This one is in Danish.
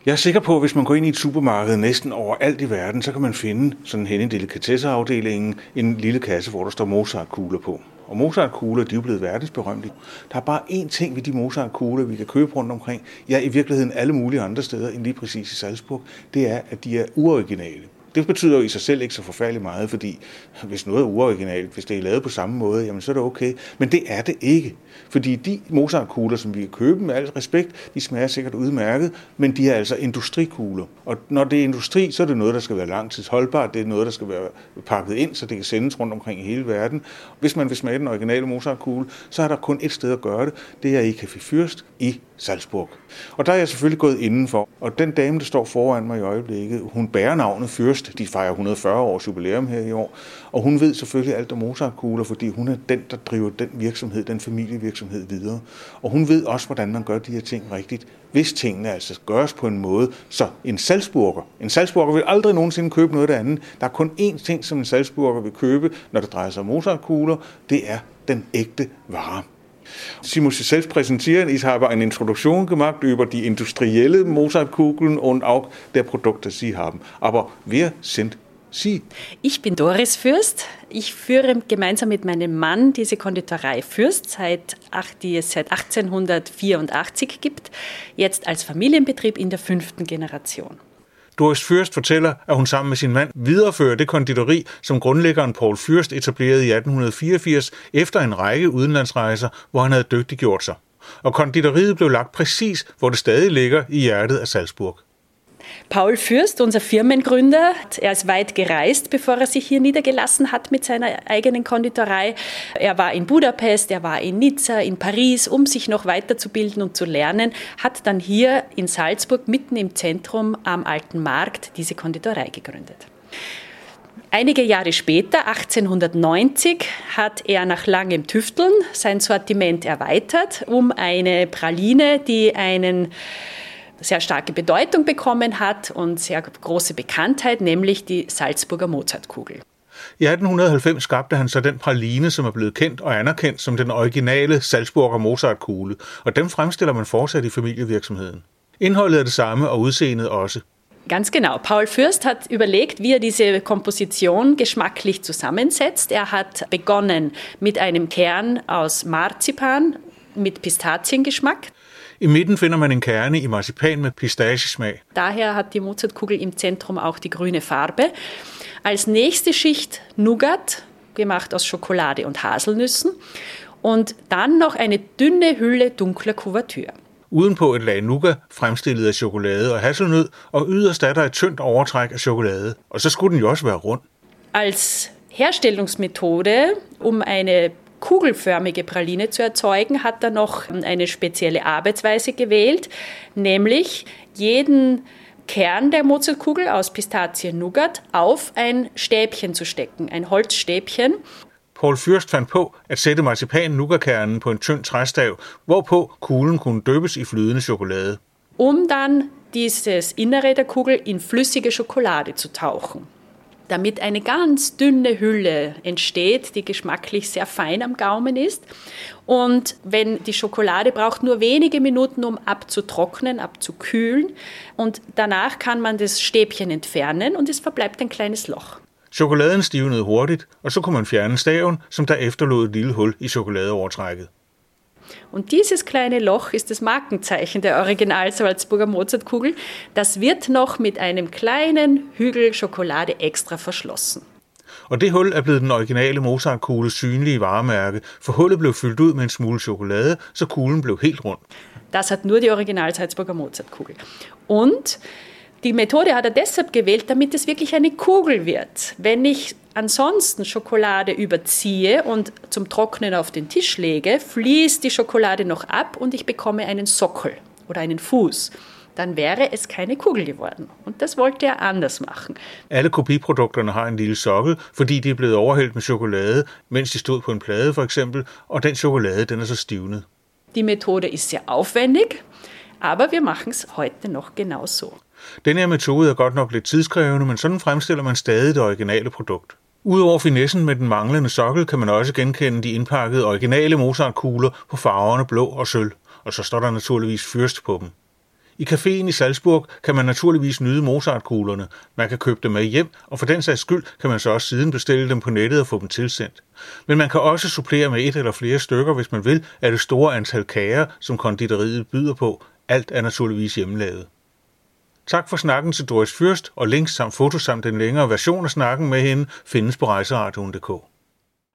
Jeg er sikker på, at hvis man går ind i et supermarked næsten overalt i verden, så kan man finde sådan hen i delikatesseafdelingen en lille kasse, hvor der står Mozart-kugler på. Og Mozart-kugler, de er jo blevet verdensberømte. Der er bare én ting ved de Mozart-kugler, vi kan købe rundt omkring, ja i virkeligheden alle mulige andre steder end lige præcis i Salzburg, det er, at de er uoriginale. Det betyder jo i sig selv ikke så forfærdeligt meget, fordi hvis noget er uoriginalt, hvis det er lavet på samme måde, jamen så er det okay. Men det er det ikke. Fordi de Mozart-kugler, som vi kan købe med al respekt, de smager sikkert udmærket, men de er altså industrikugler. Og når det er industri, så er det noget, der skal være langtidsholdbart. Det er noget, der skal være pakket ind, så det kan sendes rundt omkring i hele verden. Hvis man vil smage den originale Mozart-kugle, så er der kun et sted at gøre det. Det er i Café Fürst i Salzburg. Og der er jeg selvfølgelig gået indenfor. Og den dame, der står foran mig i øjeblikket, hun bærer navnet Fürst. De fejrer 140 års jubilæum her i år. Og hun ved selvfølgelig alt om Mozart-kugler, fordi hun er den, der driver den virksomhed, den familievirksomhed videre. Og hun ved også, hvordan man gør de her ting rigtigt, hvis tingene altså gøres på en måde, så en Salzburger vil aldrig nogensinde købe noget andet. Der er kun én ting, som en Salzburger vil købe, når det drejer sig om Mozart-kugler, det er den ægte vare. Sie muss sich selbst präsentieren. Ich habe eine Introduktion gemacht über die industrielle Mozartkugeln und auch der Produkte, die Sie haben. Aber wer sind Sie? Ich bin Doris Fürst. Ich führe gemeinsam mit meinem Mann diese Konditorei Fürst, die es seit 1884 gibt, jetzt als Familienbetrieb in der 5. Generation. Doris Fürst fortæller, at hun sammen med sin mand viderefører det konditori, som grundlæggeren Paul Fürst etablerede i 1884 efter en række udenlandsrejser, hvor han havde dygtiggjort sig. Og konditoriet blev lagt præcis, hvor det stadig ligger i hjertet af Salzburg. Paul Fürst, unser Firmengründer, ist weit gereist, bevor sich hier niedergelassen hat mit seiner eigenen Konditorei. War in Budapest, war in Nizza, in Paris, sich noch weiterzubilden und zu lernen, hat dann hier in Salzburg mitten im Zentrum am Alten Markt diese Konditorei gegründet. Einige Jahre später, 1890, hat nach langem Tüfteln sein Sortiment erweitert, eine Praline, die einen sehr starke Bedeutung bekommen hat und sehr große Bekanntheit, nämlich die Salzburger Mozartkugel. I 1890 skabte han så den praline, som er blevet kendt og anerkendt som den originale Salzburger Mozartkugle, og dem fremstiller man fortsat i familievirksomheden. Indholdet er det samme og udseendet også. Ganz genau. Paul Fürst hat überlegt, wie diese Komposition geschmacklich zusammensetzt. Hat begonnen mit einem Kern aus Marzipan mit Pistaziengeschmack. I midten finder man en kerne i marcipan med pistachesmag. Daher hat die Mozartkugel im Zentrum auch die grüne Farbe. Als nächste Schicht Nougat, gemacht aus Schokolade und Haselnüssen. Und dann noch eine dünne Hülle dunkler Kuvertür. Udenpå et lag nougat, fremstillet af chokolade og hasselnød, og yderst er der et tyndt overtræk af chokolade. Og så skulle den jo også være rund. Als Herstellungsmethode, eine kugelförmige Praline zu erzeugen, hat noch eine spezielle Arbeitsweise gewählt, nämlich jeden Kern der Mozartkugel aus Pistazien-Nougat auf ein Stäbchen zu stecken, ein Holzstäbchen. Paul Fürst fandt på at sætte marcipan-nougatkernen på en tynd træstav, hvorpå kuglen kunne døbes i flydende chokolade. Dann dieses Innere der Kugel in flüssige Schokolade zu tauchen. Damit eine ganz dünne Hülle entsteht, die geschmacklich sehr fein am Gaumen ist. Und wenn die Schokolade braucht nur wenige Minuten, abzutrocknen, abzukühlen. Und danach kann man das Stäbchen entfernen und es verbleibt ein kleines Loch. Chokoladen stivnede hurtigt, og så kunne man fjerne staven, som der efterlod et lille hul i chokoladeovertrækket. Und dieses kleine Loch ist das Markenzeichen der Original Salzburger Mozartkugel. Das wird noch mit einem kleinen Hügel Schokolade extra verschlossen. Og det hul er blevet den originale Mozartkugles synlige varemærke, for hullet blev fyldt ud med en smule chokolade, så kuglen blev helt rund. Das hat nur die Original Salzburger Mozartkugel. Und die Methode hat deshalb gewählt, damit es wirklich eine Kugel wird. Wenn ich ansonsten Schokolade überziehe und zum Trocknen auf den Tisch lege, fließt die Schokolade noch ab und ich bekomme einen Sockel oder einen Fuß. Dann wäre es keine Kugel geworden. Und das wollte er anders machen. Alle kopiprodukterne har en lille sokkel, fordi de er blevet overhældt med chokolade, mens de stod på en plade for eksempel, og den chokolade, den er så stivnet. Die Methode ist sehr aufwendig, aber wir machen es heute noch genau so. Den her metode er godt nok lidt tidskrævende, men sådan fremstiller man stadig det originale produkt. Udover finessen med den manglende sokkel, kan man også genkende de indpakkede originale Mozartkugler på farverne blå og sølv, og så står der naturligvis Fürst på dem. I caféen i Salzburg kan man naturligvis nyde Mozart-kuglerne. Man kan købe dem med hjem, og for den sags skyld kan man så også siden bestille dem på nettet og få dem tilsendt. Men man kan også supplere med et eller flere stykker, hvis man vil, af det store antal kager, som konditoriet byder på. Alt er naturligvis hjemmelavet. Tak for snakken til Doris Fürst, og links samt fotos samt den længere version af snakken med hende findes på rejseradioen.dk.